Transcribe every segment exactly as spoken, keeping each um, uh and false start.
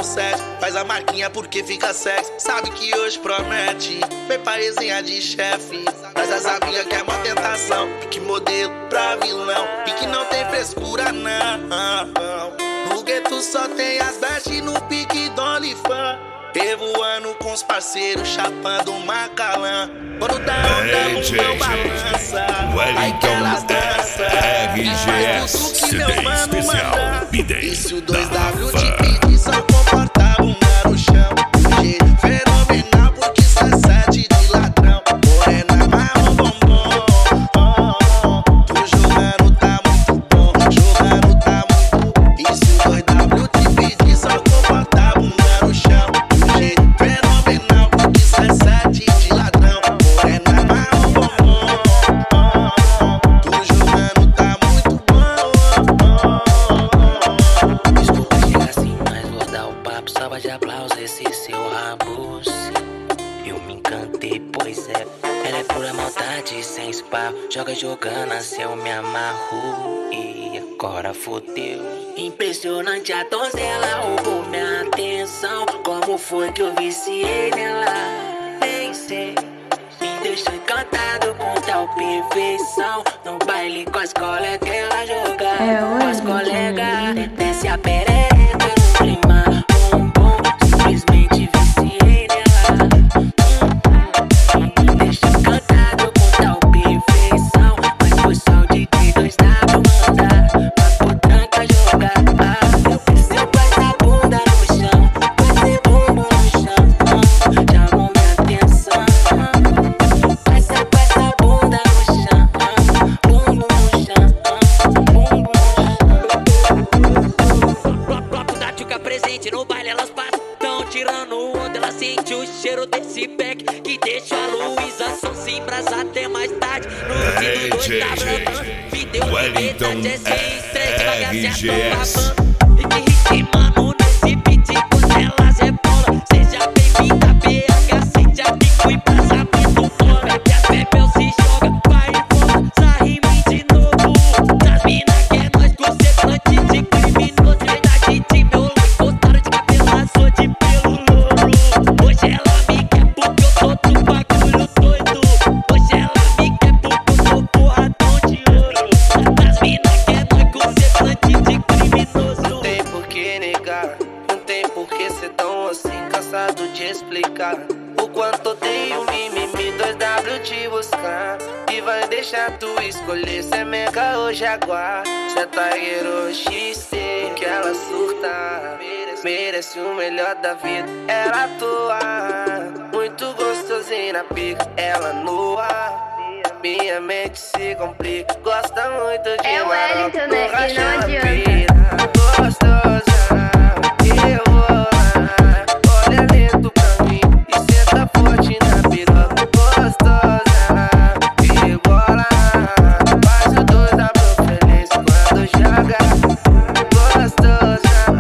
sete. Faz a marquinha porque fica sexy. Sabe que hoje promete. Vem pra resenha de chefe. Traz as amigas que é uma tentação. Pique modelo pra vilão. E que não tem frescura não. No gueto só tem as best no pique do OnlyFans. Revoando com os parceiros, chapando uma calã. Quando dá onda, o meu balança. Aí que elas dançam. R G S C D especial Bidem. E se o dois W te pedir, só comporta a bunda no chão. Jeito fenomenal, porque isso é sete de ladrão. Morena, marrom, bombom. Tu jogando tá muito bom, jogando tá muito bom. E se o dois W te pedir, só comporta a bunda no chão. Jeito fenomenal, porque isso é sete de ladrão. Morena, marrom, bombom. Tu jogando tá muito bom. Desculpa chegar assim, mas vou dar o papo. Salva de aplausos esse seu rabo. Eu me encantei, pois é. Ela é pura maldade, sem spa. Joga jogando, assim eu me amarro. E agora fodeu. Impressionante, a donzela roubou minha atenção. Como foi que eu viciei nela? Nem sei. Me deixou encantado com tal perfeição. No baile com as colegas ela joga. É, Com as colegas desce a perereca no clima. Bom, bom, simplesmente viciei nela. Me deixou encantado com tal perfeição. Mas foi só o D J dois W mandar pra potranca jogar. Ah, eu desceu com essa bunda no chão, com esse bumbum no chão. Chamou minha atenção. Essa com essa bunda no chão, bumbum no chão, bumbum no chão. Bloco da tchuca presente no baile, elas passam. Tão tirando onda, ela sente o cheiro desse pack que deixa a Luísa Sonsa em brasa até mais tarde. No Hey, vídeo J dois J. W, vídeo Wellington R G S. e que ritmando nesse beat quando elas rebolam. Seja bem-vinda, B H, Cintia, Pico e Brasamento fora. Que a Bebel se joga, vai e volta, sarrime de novo. Das mina que é nós, concentrante de criminoso. Verdade de meu lado, gostaram de cabelo azul de pelo louro. Hoje ela me quer porque eu sou do bagulho doido. Hoje ela me quer porque eu sou porradão de ouro. Das mina que é nós, concentrante de criminoso. Não tem por que negar, não tem por que ser tão assim, cansado de explicar o quanto odeio mimimi. Dois W te buscar e vai deixar tu escolher se é Mega ou Jaguar, se é Tiger ou X C. Que ela surta, merece o melhor da vida. Ela atua muito gostosinha na pica, ela nua. Minha mente se complica, gosta muito de É o Wellington, né? E não borracha na adianta. pira. Gostosa, eu vou lá. Olha lento pra mim e senta forte na piroca. Gostosa, rebola. Faz o dois W feliz quando joga. Gostosa,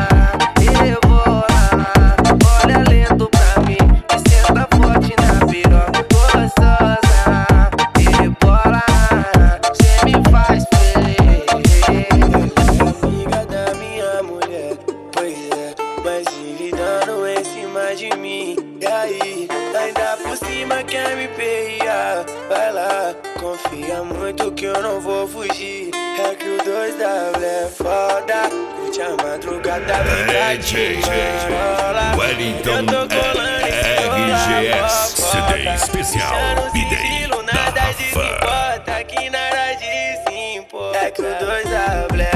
rebola. Olha lento pra mim e senta forte na piroca. Gostosa, rebola. Cê me faz feliz. Amiga da minha mulher, pois é, mas envidando em cima de mim. E aí, ainda por cima quer me perrear. Vai lá, confia muito que eu não vou fugir. É que o dois W é foda, curte a madrugada, fica Hey, J de J. marola. Wellington Eu tô colando em R G S cima, C D especial deixando Bidem sigilo, da nada Rafa. desimporta, que nada de se impor. É que o dois W é